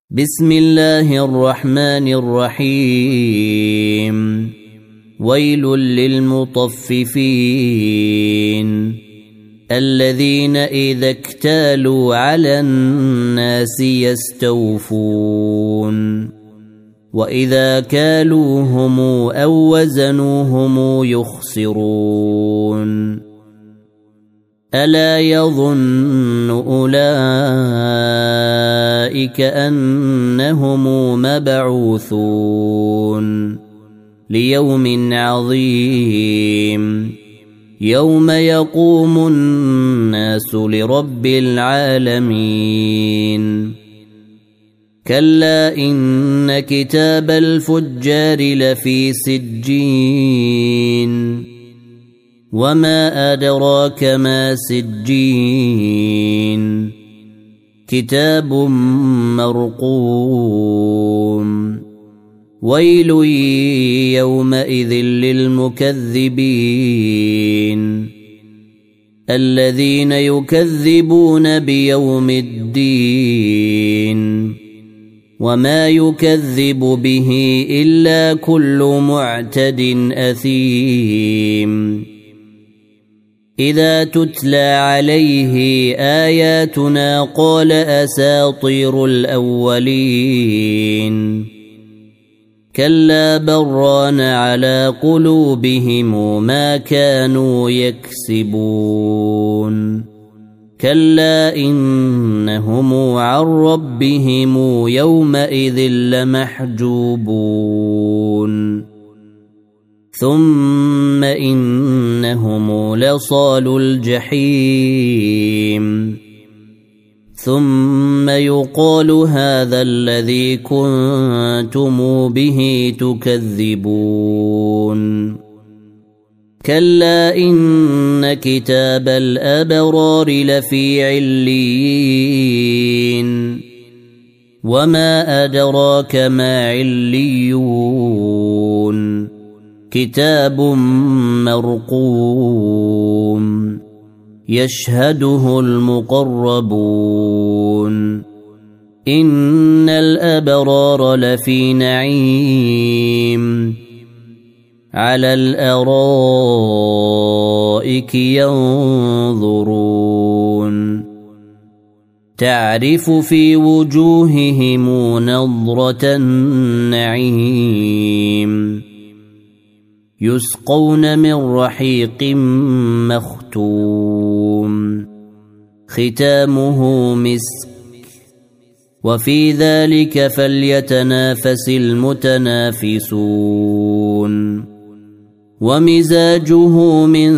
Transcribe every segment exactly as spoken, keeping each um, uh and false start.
بسم الله الرحمن الرحيم ويل للمطففين الذين إذا اكتالوا على الناس يستوفون وإذا كالوهم أو وزنوهم يخسرون ألا يظن أولئك أنهم مبعوثون ليوم عظيم يوم يقوم الناس لرب العالمين كلا إن كتاب الفجار لفي سجين وما أدراك ما سجين كتاب مرقوم ويل يومئذ للمكذبين الذين يكذبون بيوم الدين وما يكذب به إلا كل معتد أثيم إذا تتلى عليه آياتنا قال أساطير الأولين كلا بران على قلوبهم ما كانوا يكسبون كلا إنهم عن ربهم يومئذ لمحجوبون ثم إنهم لصالو الجحيم ثم يقال هذا الذي كنتم به تكذبون كلا إن كتاب الأبرار لفي عليين وما أدراك ما عليون كتاب مرقوم يشهده المقربون إن الأبرار لفي نعيم على الأرائك ينظرون تعرف في وجوههم نضرة النعيم يسقون من رحيق مختوم ختامه مسك وفي ذلك فليتنافس المتنافسون ومزاجه من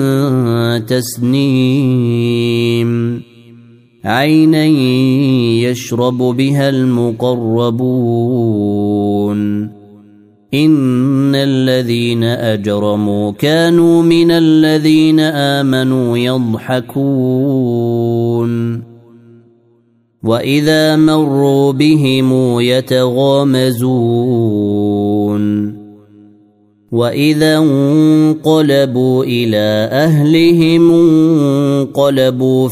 تسنيم عينا يشرب بها المقربون إن الذين أجرموا كانوا من الذين آمنوا يضحكون وإذا مروا بهم يتغامزون وإذا انقلبوا إلى أهلهم انقلبوا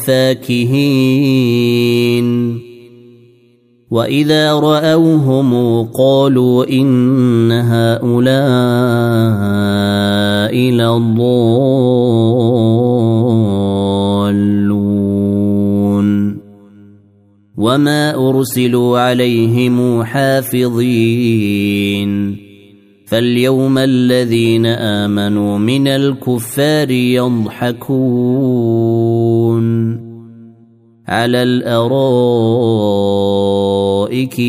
فاكهين وإذا رأوهم قالوا إن هؤلاء لضالون وما أرسلوا عليهم حافظين فاليوم الذين آمنوا من الكفار يضحكون على الأرائك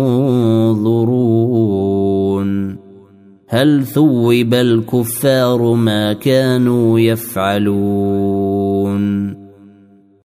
ينظرون هل ثوب الكفار ما كانوا يفعلون